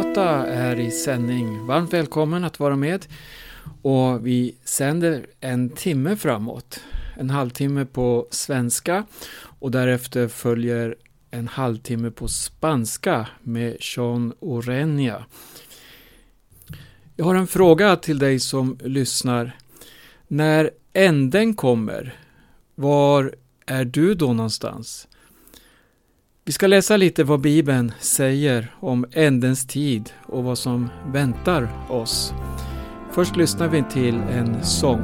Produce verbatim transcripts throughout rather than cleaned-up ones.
Lotta är i sändning. Varmt välkommen att vara med. Och vi sänder en timme framåt. En halvtimme på svenska. Och därefter följer en halvtimme på spanska med Sean Orenia. Jag har en fråga till dig som lyssnar. När änden kommer, var är du då någonstans? Vi ska läsa lite vad Bibeln säger om ändens tid och vad som väntar oss. Först lyssnar vi till en sång.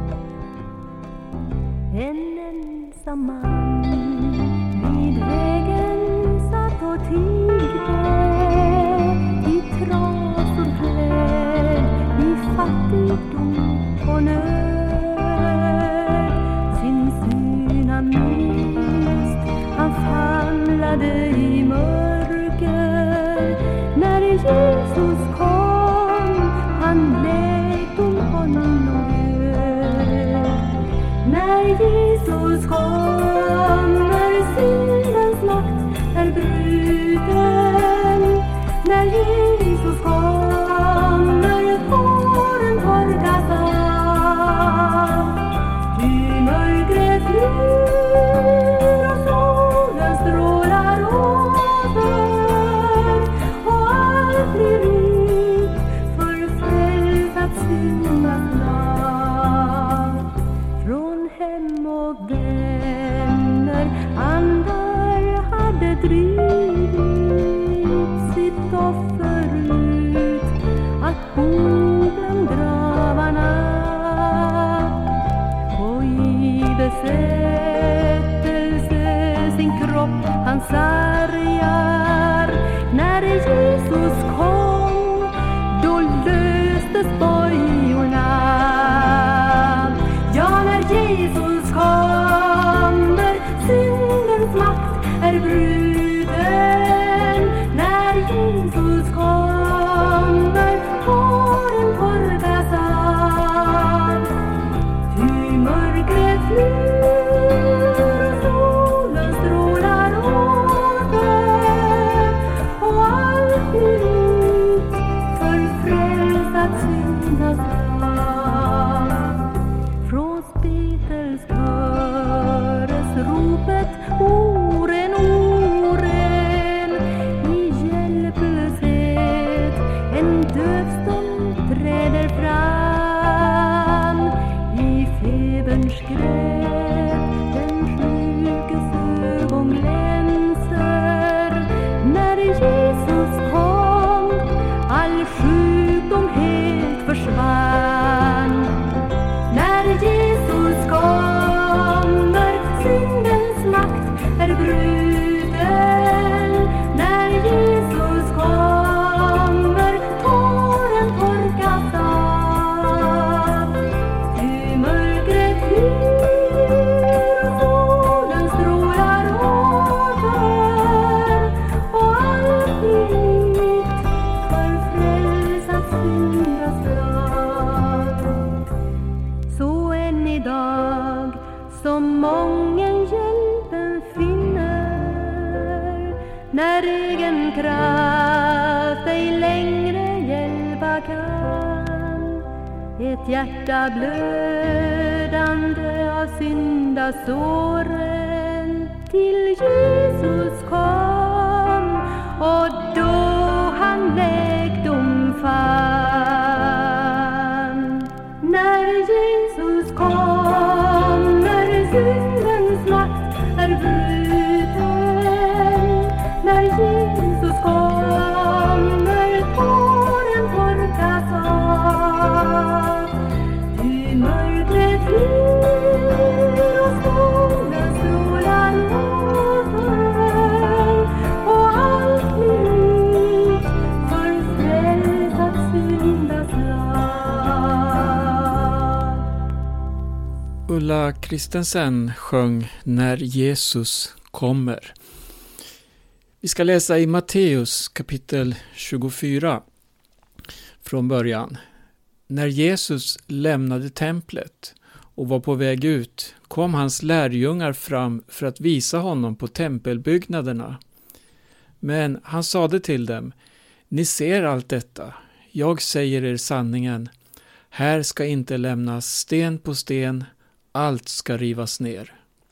En ensam man vid vägen satt och tiggde, i trasor klädd, i fattigdom och nöd. Sin syn han mist, han famlade i mörker. När Jesus kom, han lät om honom död. När Jesus kommer, syndens makt är bruten. När Jesus kommer, tåren torkas av. Ty mörkret flyr och solen strålar över, och allt blir rikt för frälsat syndas lag. Från hem och vänner andar hade drivit sitt offer ut, att bo bland gravarna. Och i besättelse sin kropp han sargar. När Jesus kom, då löstes bojorna. Ja, när Jesus kommer, syndens makt är bruten. När Jesus kommer, tåren torkas av. Ty mörkret flyr och solen strålar över, och allt blir rikt för frälsat syndas lag. Från Betels höres ropet, oren, oren, i hjälplöshet en dövstum träder fram. I feberns grepp den sjukes ögon glänser. När Jesus kom, all sjukdom helt försvann. När Jesus kommer, syndens makt är bruten. När Jesus kommer, tåren torkas av. Ty mörkret flyr och solen strålar över, och allt blir rikt för frälsat syndas lag. Så än idag, som mången hjälpen finner, när egen kraft ej längre hjälpa kan. Ett hjärta blödande av syndasåren till Jesus kom, och då han läkdom fann. När Jesus kommer, syndens makt är bruten. När Jesus kommer, tåren torkas av. Ty mörkret flyr och solen strålar över, och allt blir rikt för frälsat syndas lag. Ulla Kristensen sjöng När Jesus kommer. Vi ska läsa i Matteus kapitel tjugofyra från början. När Jesus lämnade templet och var på väg ut kom hans lärjungar fram för att visa honom på tempelbyggnaderna. Men han sade till dem: Ni ser allt detta. Jag säger er sanningen. Här ska inte lämnas sten på sten, allt ska rivas ner.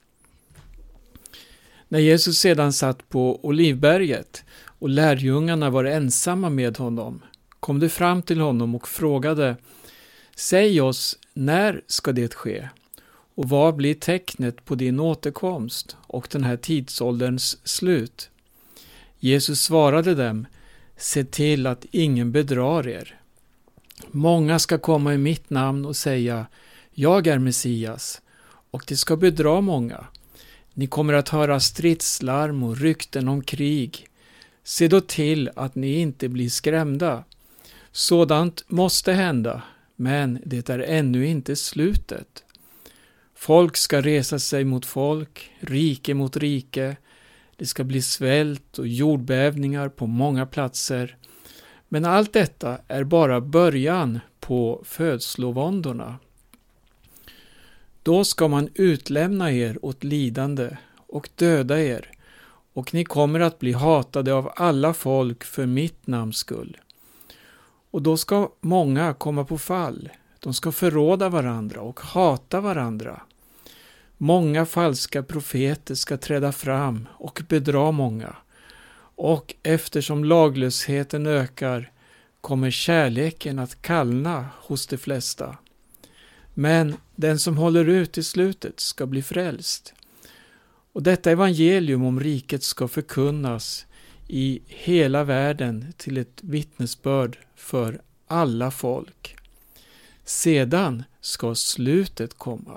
När Jesus sedan satt på Olivberget och lärjungarna var ensamma med honom, kom de fram till honom och frågade: Säg oss, när ska det ske? Och vad blir tecknet på din återkomst och den här tidsålderns slut? Jesus svarade dem: Se till att ingen bedrar er. Många ska komma i mitt namn och säga: Jag är Messias, och det ska bedra många. Ni kommer att höra stridslarm och rykten om krig. Se då till att ni inte blir skrämda. Sådant måste hända, men det är ännu inte slutet. Folk ska resa sig mot folk, rike mot rike. Det ska bli svält och jordbävningar på många platser. Men allt detta är bara början på födslovåndorna. Då ska man utlämna er åt lidande och döda er, och ni kommer att bli hatade av alla folk för mitt namns skull. Och då ska många komma på fall. De ska förråda varandra och hata varandra. Många falska profeter ska träda fram och bedra många. Och eftersom laglösheten ökar kommer kärleken att kallna hos de flesta. Men den som håller ut i slutet ska bli frälst. Och detta evangelium om riket ska förkunnas i hela världen till ett vittnesbörd för alla folk. Sedan ska slutet komma.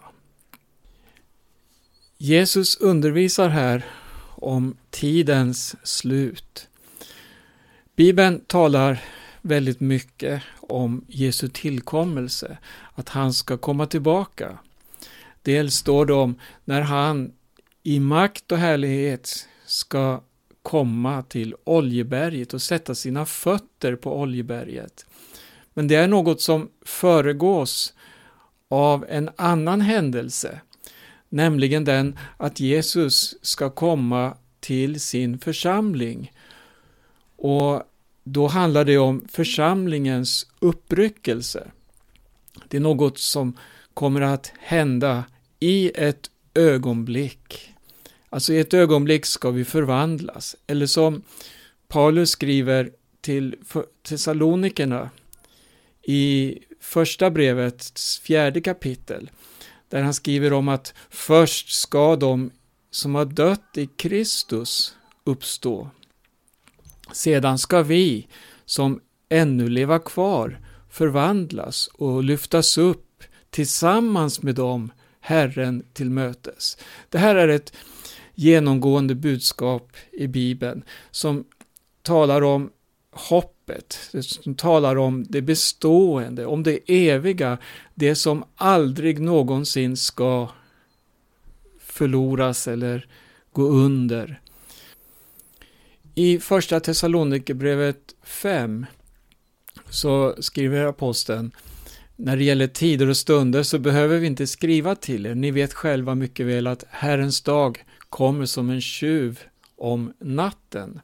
Jesus undervisar här om tidens slut. Bibeln talar väldigt mycket om Jesu tillkommelse, att han ska komma tillbaka. Dels står det om när han i makt och härlighet ska komma till Oljeberget och sätta sina fötter på Oljeberget. Men det är något som föregås av en annan händelse, nämligen den att Jesus ska komma till sin församling. Och då handlar det om församlingens uppryckelse. Det är något som kommer att hända i ett ögonblick. Alltså i ett ögonblick ska vi förvandlas. Eller som Paulus skriver till Thessalonikerna i första brevets fjärde kapitel. Där han skriver om att först ska de som har dött i Kristus uppstå. Sedan ska vi som ännu lever kvar förvandlas och lyftas upp tillsammans med dem Herren till mötes. Det här är ett genomgående budskap i Bibeln som talar om hoppet, som talar om det bestående, om det eviga, det som aldrig någonsin ska förloras eller gå under. I första Thessalonikerbrevet fem så skriver aposteln: när det gäller tider och stunder så behöver vi inte skriva till er. Ni vet själva mycket väl att Herrens dag kommer som en tjuv om natten.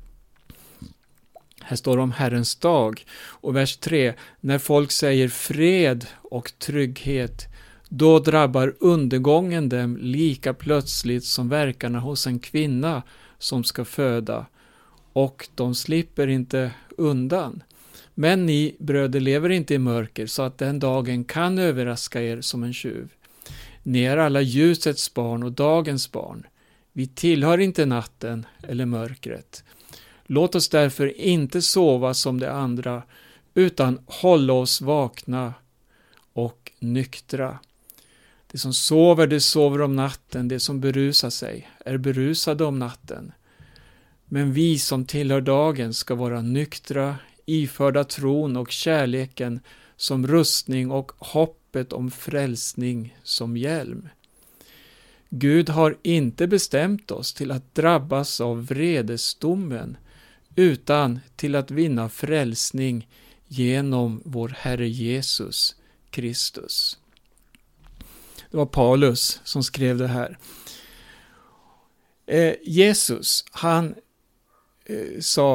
Här står det om Herrens dag. Och vers tre. När folk säger fred och trygghet, då drabbar undergången dem lika plötsligt som verkarna hos en kvinna som ska föda. Och de slipper inte undan. Men ni bröder lever inte i mörker så att den dagen kan överraska er som en tjuv. Ni är alla ljusets barn och dagens barn. Vi tillhör inte natten eller mörkret. Låt oss därför inte sova som de andra, utan hålla oss vakna och nyktra. Det som sover, det sover om natten. Det som berusar sig är berusade om natten. Men vi som tillhör dagen ska vara nyktra, iförda tron och kärleken som rustning och hoppet om frälsning som hjälm. Gud har inte bestämt oss till att drabbas av vredesdomen, utan till att vinna frälsning genom vår Herre Jesus Kristus. Det var Paulus som skrev det här. Eh, Jesus, han eh, sa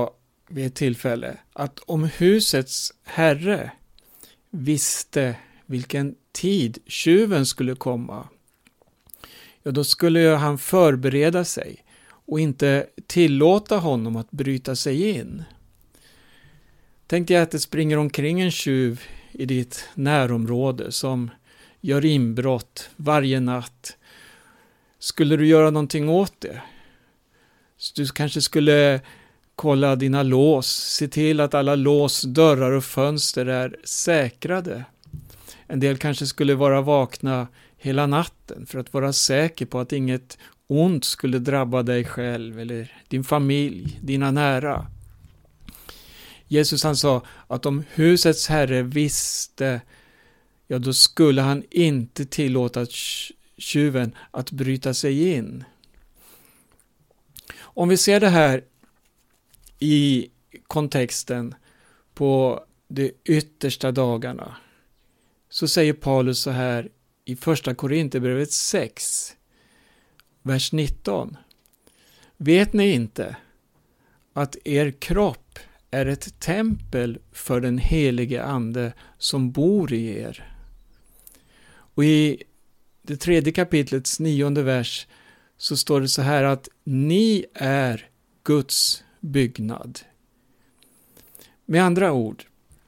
vid ett tillfälle att om husets herre visste vilken tid tjuven skulle komma, ja, då skulle han förbereda sig och inte tillåta honom att bryta sig in. Tänk dig att det springer omkring en tjuv i ditt närområde som gör inbrott varje natt. Skulle du göra någonting åt det? Du kanske skulle kolla dina lås, se till att alla lås, dörrar och fönster är säkrade. En del kanske skulle vara vakna hela natten för att vara säker på att inget ont skulle drabba dig själv eller din familj, dina nära. Jesus han sa att om husets herre visste, ja då skulle han inte tillåta tjuven att bryta sig in. Om vi ser det här i kontexten på de yttersta dagarna, så säger Paulus så här i första Korinthierbrevet sex, vers nitton. Vet ni inte att er kropp är ett tempel för den helige ande som bor i er? Och i det tredje kapitlets nionde vers så står det så här att ni är Guds byggnad. Med andra ord,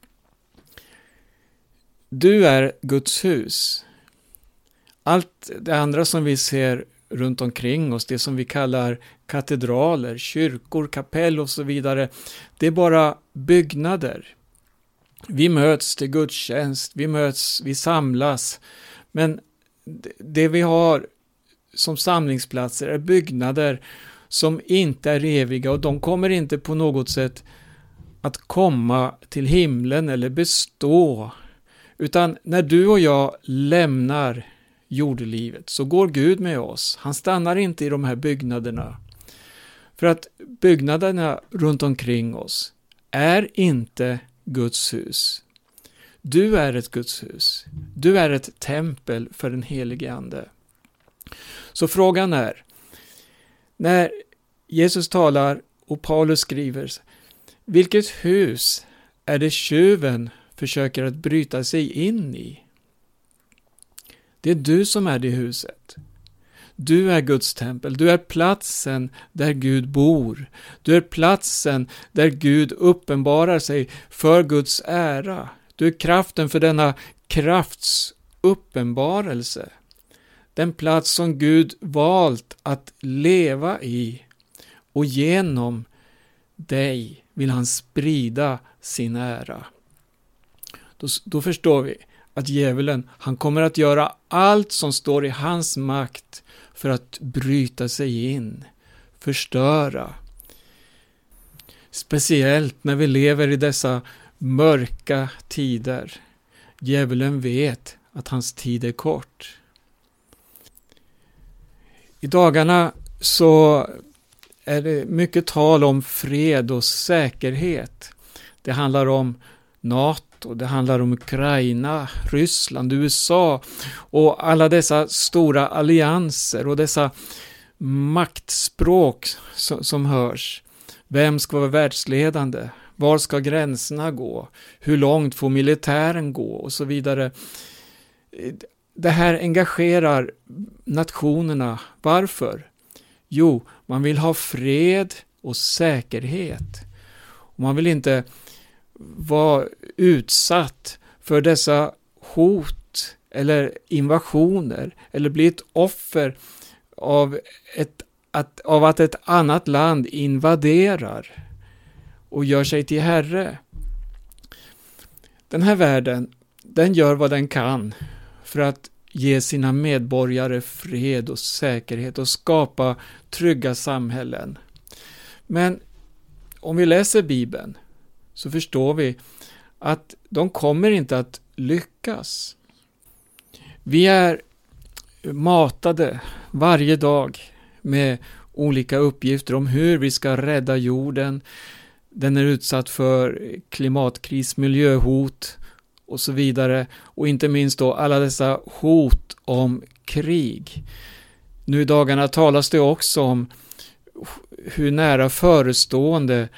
du är Guds hus. Allt det andra som vi ser runt omkring oss, det som vi kallar katedraler, kyrkor, kapell och så vidare, det är bara byggnader. Vi möts till gudstjänst, vi möts, vi samlas, men det vi har som samlingsplatser är byggnader som inte är eviga, och de kommer inte på något sätt att komma till himlen eller bestå. Utan när du och jag lämnar jordelivet så går Gud med oss. Han stannar inte i de här byggnaderna. För att byggnaderna runt omkring oss är inte Guds hus. Du är ett Guds hus. Du är ett tempel för den helige ande. Så frågan är, när Jesus talar och Paulus skriver, vilket hus är det tjuven försöker att bryta sig in i? Det är du som är det huset. Du är Guds tempel. Du är platsen där Gud bor. Du är platsen där Gud uppenbarar sig för Guds ära. Du är kraften för denna krafts uppenbarelse. Den plats som Gud valt att leva i, och genom dig vill han sprida sin ära. Då, då förstår vi att djävulen, han kommer att göra allt som står i hans makt för att bryta sig in, förstöra. Speciellt när vi lever i dessa mörka tider. Djävulen vet att hans tid är kort. I dagarna så är det mycket tal om fred och säkerhet. Det handlar om NATO, det handlar om Ukraina, Ryssland, U S A och alla dessa stora allianser och dessa maktspråk som, som hörs. Vem ska vara världsledande? Var ska gränserna gå? Hur långt får militären gå? Och så vidare. Det här engagerar nationerna. Varför? Jo, man vill ha fred och säkerhet. Och man vill inte vara utsatt för dessa hot eller invasioner eller bli ett offer av, ett, att, av att ett annat land invaderar och gör sig till herre. Den här världen, den gör vad den kan för att ge sina medborgare fred och säkerhet och skapa trygga samhällen. Men om vi läser Bibeln så förstår vi att de kommer inte att lyckas. Vi är matade varje dag med olika uppgifter om hur vi ska rädda jorden. Den är utsatt för klimatkris, miljöhot och så vidare. Och inte minst då alla dessa hot om krig. Nu i dagarna talas det också om hur nära förestående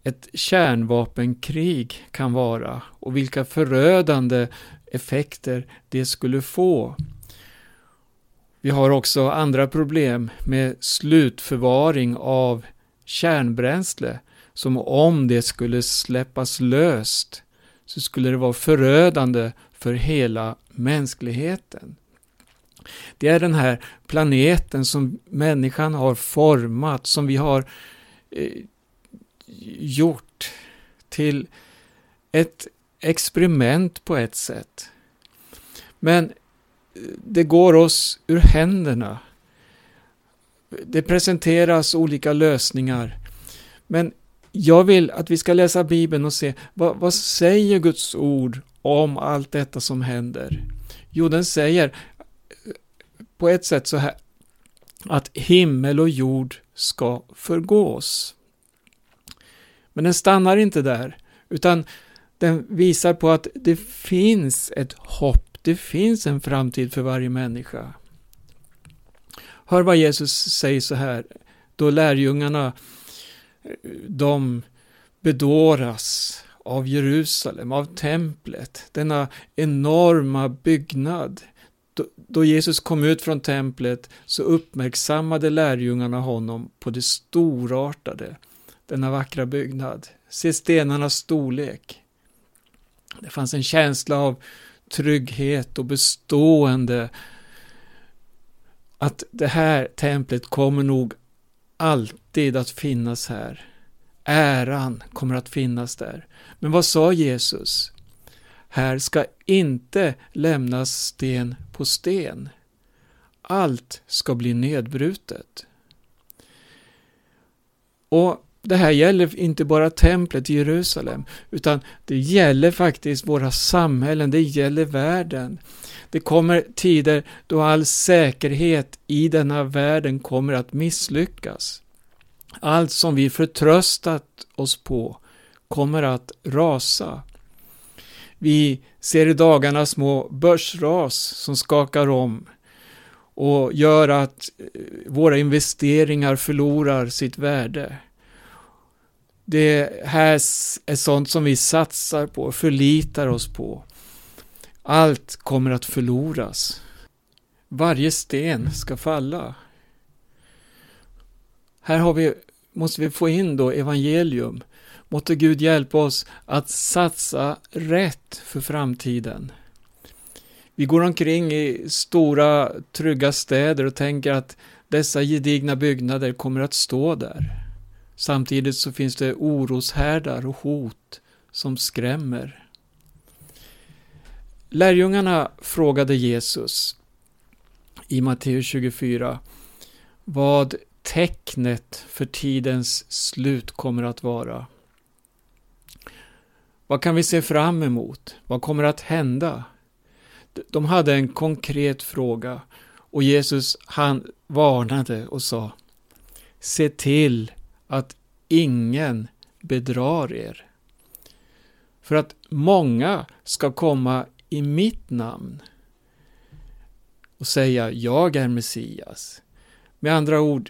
ett kärnvapenkrig kan vara och vilka förödande effekter det skulle få. Vi har också andra problem med slutförvaring av kärnbränsle, som om det skulle släppas löst så skulle det vara förödande för hela mänskligheten. Det är den här planeten som människan har format, som vi har eh, gjort till ett experiment på ett sätt. Men det går oss ur händerna. Det presenteras olika lösningar. Men jag vill att vi ska läsa Bibeln och se vad, vad säger Guds ord om allt detta som händer. Jo, den säger på ett sätt så här att himmel och jord ska förgås. Men den stannar inte där, utan den visar på att det finns ett hopp. Det finns en framtid för varje människa. Hör vad Jesus säger så här. Då lärjungarna, de bedåras av Jerusalem, av templet. Denna enorma byggnad. Då, då Jesus kom ut från templet så uppmärksammade lärjungarna honom på det storartade. Denna vackra byggnad. Se stenarnas storlek. Det fanns en känsla av trygghet och bestående, att det här templet kommer nog alltid att finnas här. Äran kommer att finnas där. Men vad sa Jesus? Här ska inte lämnas sten på sten. Allt ska bli nedbrutet. Och det här gäller inte bara templet i Jerusalem, utan det gäller faktiskt våra samhällen, det gäller världen. Det kommer tider då all säkerhet i denna världen kommer att misslyckas. Allt som vi förtröstat oss på kommer att rasa. Vi ser i dagarna små börsras som skakar om och gör att våra investeringar förlorar sitt värde. Det här är sånt som vi satsar på, förlitar oss på. Allt kommer att förloras. Varje sten ska falla. Här har vi, måste vi få in då evangelium. Måtte Gud hjälpa oss att satsa rätt för framtiden. Vi går omkring i stora, trygga städer och tänker att dessa gedigna byggnader kommer att stå där. Samtidigt så finns det oroshärdar och hot som skrämmer. Lärjungarna frågade Jesus i Matteus tjugofyra vad tecknet för tidens slut kommer att vara. Vad kan vi se fram emot? Vad kommer att hända? De hade en konkret fråga och Jesus han varnade och sa: se till att ingen bedrar er. För att många ska komma i mitt namn och säga jag är Messias. Med andra ord,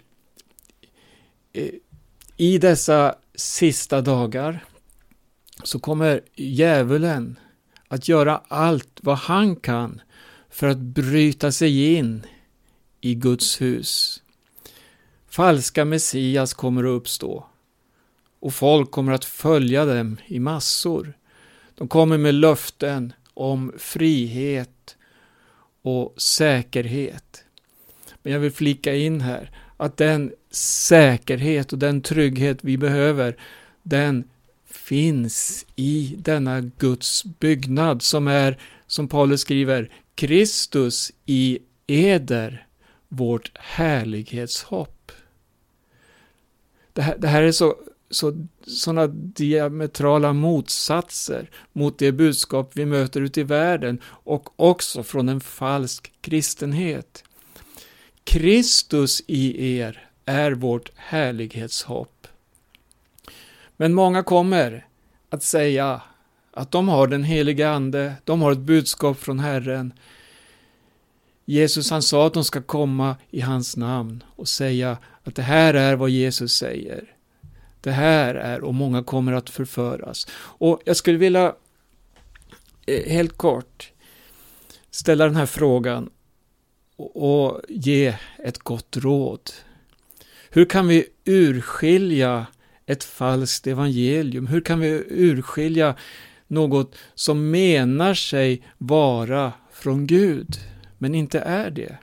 i dessa sista dagar så kommer djävulen att göra allt vad han kan för att bryta sig in i Guds hus. Falska Messias kommer att uppstå och folk kommer att följa dem i massor. De kommer med löften om frihet och säkerhet. Men jag vill flika in här att den säkerhet och den trygghet vi behöver, den finns i denna Guds byggnad som är, som Paulus skriver, Kristus i eder, vårt härlighetshopp. Det här, det här är så, så sådana diametrala motsatser mot det budskap vi möter ute i världen och också från en falsk kristenhet. Kristus i er är vårt härlighetshopp. Men många kommer att säga att de har den heliga ande, de har ett budskap från Herren. Jesus han sa att de ska komma i hans namn och säga att det här är vad Jesus säger. Det här är, och många kommer att förföras. Och jag skulle vilja eh, helt kort ställa den här frågan och, och ge ett gott råd. Hur kan vi urskilja ett falskt evangelium? Hur kan vi urskilja något som menar sig vara från Gud, men inte är det?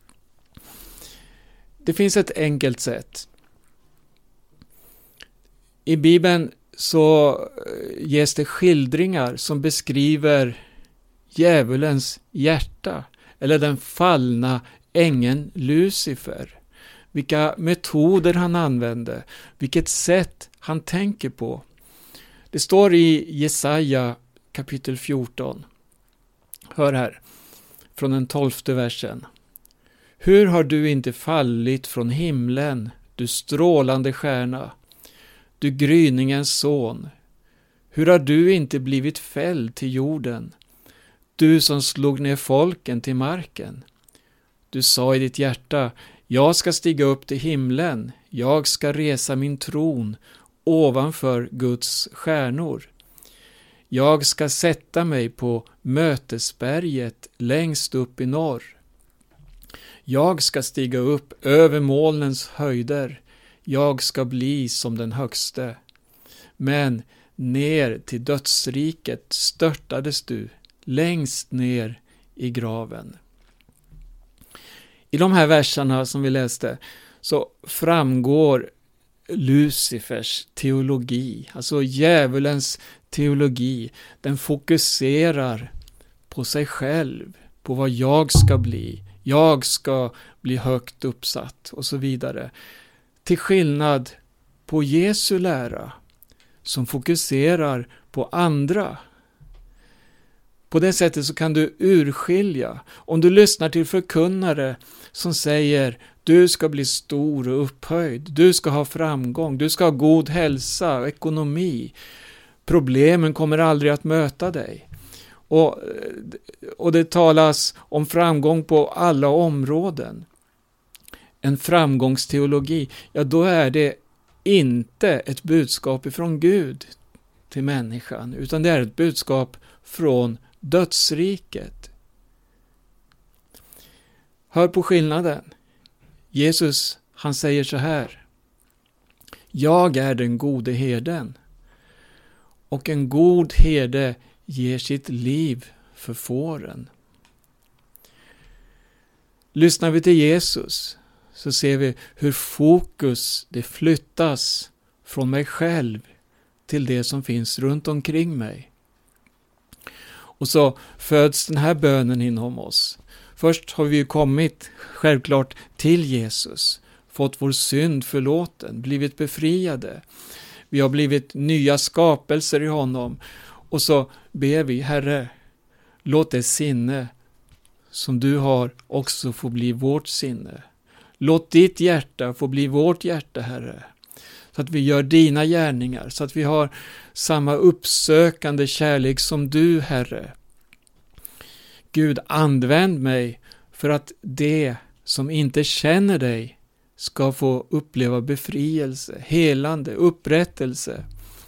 Det finns ett enkelt sätt. I Bibeln så ges det skildringar som beskriver djävulens hjärta, eller den fallna ängeln Lucifer. Vilka metoder han använde, vilket sätt han tänker på. Det står i Jesaja kapitel fjorton. Hör här, från den tolfte versen. Hur har du inte fallit från himlen, du strålande stjärna, du gryningens son? Hur har du inte blivit fälld till jorden, du som slog ner folken till marken? Du sa i ditt hjärta, jag ska stiga upp till himlen, jag ska resa min tron ovanför Guds stjärnor. Jag ska sätta mig på mötesberget längst upp i norr. Jag ska stiga upp över molnens höjder, jag ska bli som den högste. Men ner till dödsriket störtades du, längst ner i graven. I de här verserna som vi läste så framgår Lucifers teologi, alltså djävulens teologi. Den fokuserar på sig själv, på vad jag ska bli. Jag ska bli högt uppsatt och så vidare. Till skillnad på Jesu lära som fokuserar på andra. På det sättet så kan du urskilja. Om du lyssnar till förkunnare som säger du ska bli stor och upphöjd, du ska ha framgång, du ska ha god hälsa och ekonomi. Problemen kommer aldrig att möta dig. Och, och det talas om framgång på alla områden. En framgångsteologi, ja då är det inte ett budskap ifrån Gud till människan, utan det är ett budskap från dödsriket. Hör på skillnaden. Jesus, han säger så här: jag är den gode herden, och en god herde ger sitt liv för fåren. Lyssnar vi till Jesus så ser vi hur fokus det flyttas från mig själv till det som finns runt omkring mig. Och så föds den här bönen inom oss. Först har vi ju kommit självklart till Jesus, fått vår synd förlåten, blivit befriade. Vi har blivit nya skapelser i honom. Och så ber vi, Herre, låt det sinne som du har också få bli vårt sinne. Låt ditt hjärta få bli vårt hjärta, Herre. Så att vi gör dina gärningar, så att vi har samma uppsökande kärlek som du, Herre. Gud, använd mig för att det som inte känner dig ska få uppleva befrielse, helande, upprättelse.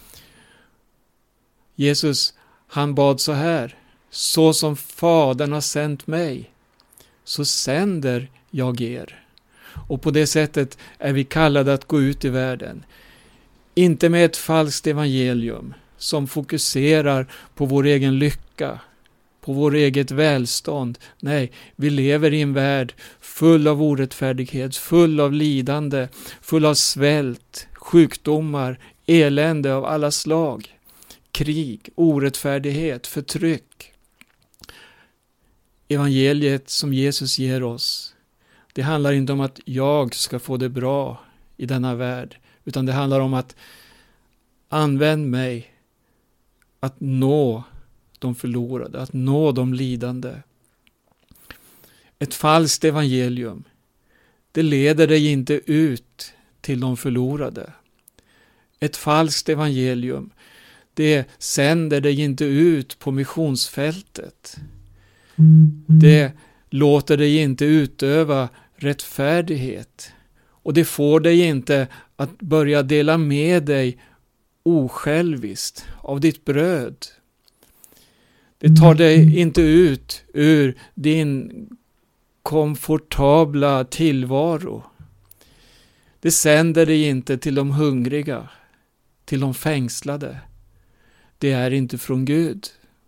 Jesus, han bad så här: så som Fadern har sänt mig, så sänder jag er. Och på det sättet är vi kallade att gå ut i världen. Inte med ett falskt evangelium som fokuserar på vår egen lycka, på vår eget välstånd. Nej, vi lever i en värld full av orättfärdighet, full av lidande, full av svält, sjukdomar, elände av alla slag, krig, orättfärdighet, förtryck. Evangeliet som Jesus ger oss, det handlar inte om att jag ska få det bra i denna värld, utan det handlar om att använd mig att nå de förlorade, att nå de lidande. Ett falskt evangelium, det leder dig inte ut till de förlorade. Ett falskt evangelium, det sänder dig inte ut på missionsfältet. Det låter dig inte utöva rättfärdighet Och det får dig inte att börja dela med dig osjälviskt av ditt bröd. Det tar dig inte ut ur din komfortabla tillvaro. Det sänder dig inte till de hungriga, till de fängslade. Det är inte från Gud.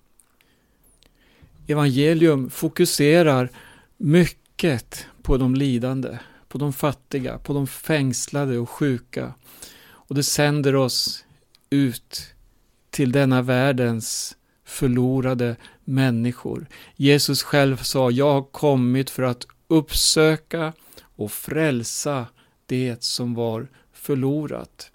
Evangelium fokuserar mycket på de lidande, på de fattiga, på de fängslade och sjuka. Och det sänder oss ut till denna världens förlorade människor. Jesus själv sa, jag har kommit för att uppsöka och frälsa det som var förlorat.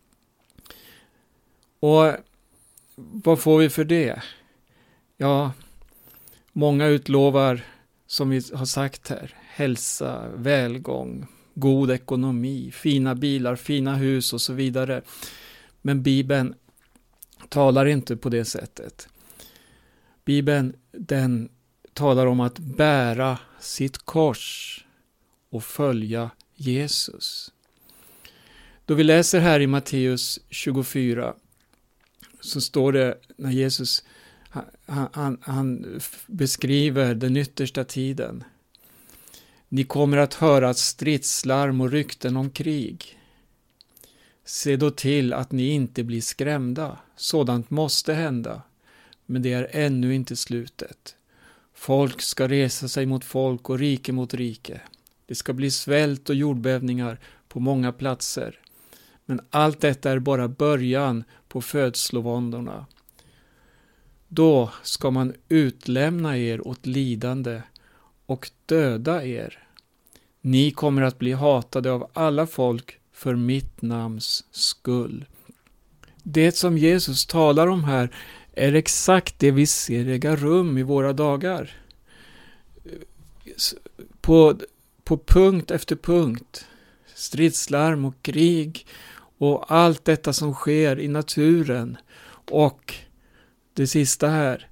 Och vad får vi för det? Ja, många utlovar, som vi har sagt här, hälsa, välgång, god ekonomi, fina bilar, fina hus och så vidare. Men Bibeln talar inte på det sättet. Bibeln, den talar om att bära sitt kors och följa Jesus. Då vi läser här i Matteus tjugofyra så står det när Jesus han, han, han beskriver den yttersta tiden. Ni kommer att höra stridslarm och rykten om krig. Se då till att ni inte blir skrämda. Sådant måste hända. Men det är ännu inte slutet. Folk ska resa sig mot folk och rike mot rike. Det ska bli svält och jordbävningar på många platser. Men allt detta är bara början på födslovåndorna. Då ska man utlämna er åt lidande och döda er. Ni kommer att bli hatade av alla folk för mitt namns skull. Det som Jesus talar om här är exakt det vi ser äga rum i våra dagar. På, på punkt efter punkt. Stridslarm och krig och allt detta som sker i naturen. Och det sista här.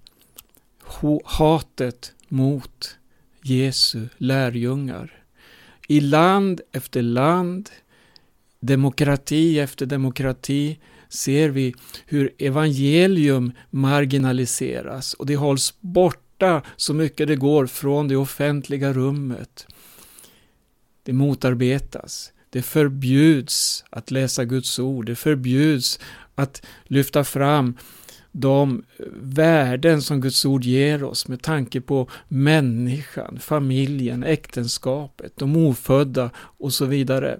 Hatet mot Jesu lärjungar. I land efter land, demokrati efter demokrati ser vi hur evangelium marginaliseras och det hålls borta så mycket det går från det offentliga rummet. Det motarbetas. Det förbjuds att läsa Guds ord. Det förbjuds att lyfta fram de värden som Guds ord ger oss med tanke på människan, familjen, äktenskapet, de ofödda och så vidare.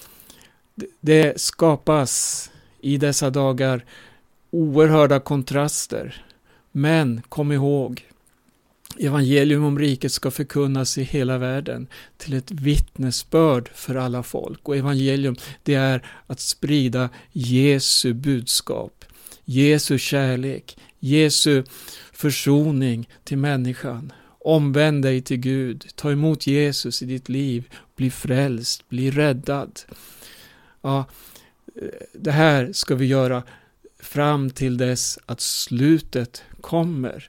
Det skapas i dessa dagar oerhörda kontraster. Men kom ihåg, evangelium om riket ska förkunnas i hela världen till ett vittnesbörd för alla folk. Och evangelium, det är att sprida Jesu budskap, Jesu kärlek, Jesu försoning till människan. Omvänd dig till Gud, ta emot Jesus i ditt liv, bli frälst, bli räddad. Ja, det här ska vi göra fram till dess att slutet kommer.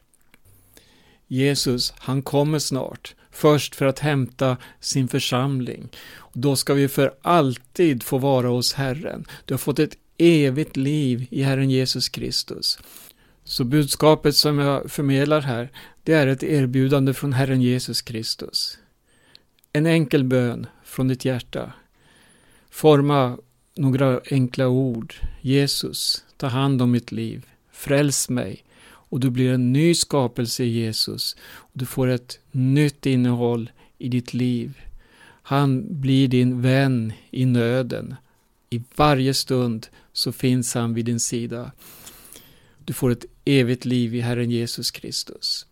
Jesus, han kommer snart, först för att hämta sin församling. Då ska vi för alltid få vara hos Herren. Du har fått ett evigt liv i Herren Jesus Kristus. Så budskapet som jag förmedlar här, det är ett erbjudande från Herren Jesus Kristus. En enkel bön från ditt hjärta. Forma några enkla ord. Jesus, ta hand om mitt liv. Fräls mig. Och du blir en ny skapelse i Jesus. Och du får ett nytt innehåll i ditt liv. Han blir din vän i nöden. I varje stund så finns han vid din sida. Du får ett evigt liv i Herren Jesus Kristus.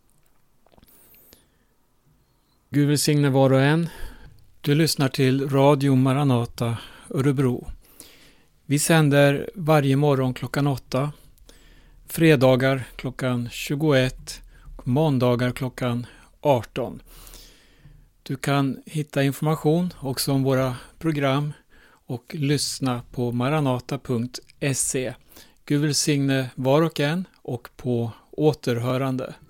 Gud välsigne var och en. Du lyssnar till Radio Maranata Örebro. Vi sänder varje morgon klockan åtta, fredagar klockan tjugoett och måndagar klockan arton. Du kan hitta information också om våra program och lyssna på maranata punkt se. Gud välsigne var och en och på återhörande.